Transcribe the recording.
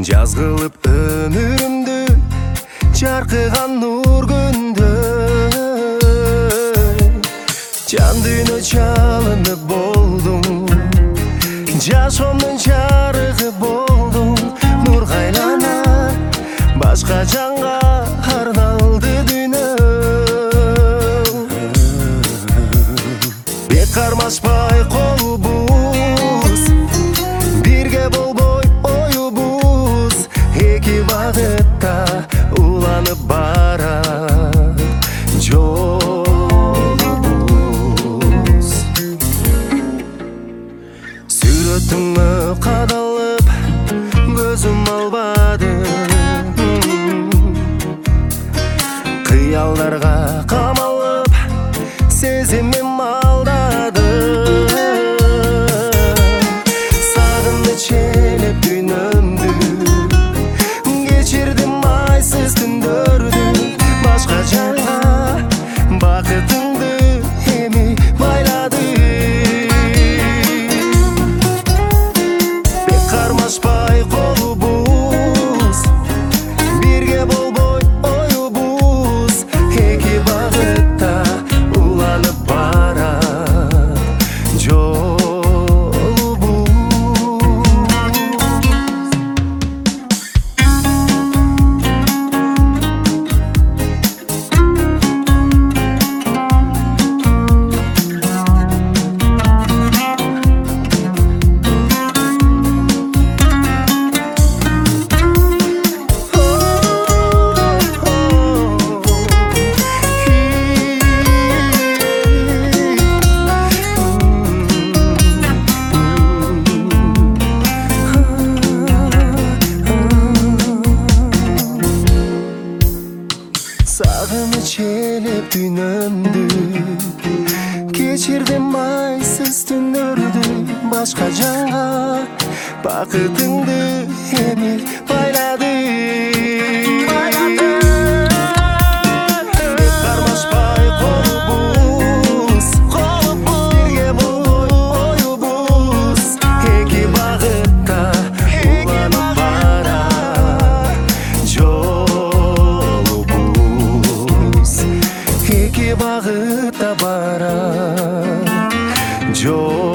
Жаз кылып өмүрүмдү жаркыган нур күндө жан дүйнө чалынып болдум, жашоомдун жарыгы болдум. Нур кайлана башка жанга арналды дүйнө. Бет кармашпай колубуз, бирге болбой оюбуз, эки багытта уланып барат жолубуз. Сүрөтүңө кадалып көзүм албады, кыялдарга камалып сезимим алдады. Сагыныч элеп дүйнөмдү, кечирдим айсыз түндөрдү. Башка жанга бакытыңды эми байлады. Бет кармашпай колубуз, бирге болбой оюбуз, эки багытта уланып барат жолубуз. Сагыныч элеп дүйнөмдү, кечирдим айсыз түндөрдү. Башка жанга бакытыңды эми байлады. Бет кармашпай колубуз, бирге болбой оюбуз, эки багытта уланып барат жолубуз, эки багытта барат жол.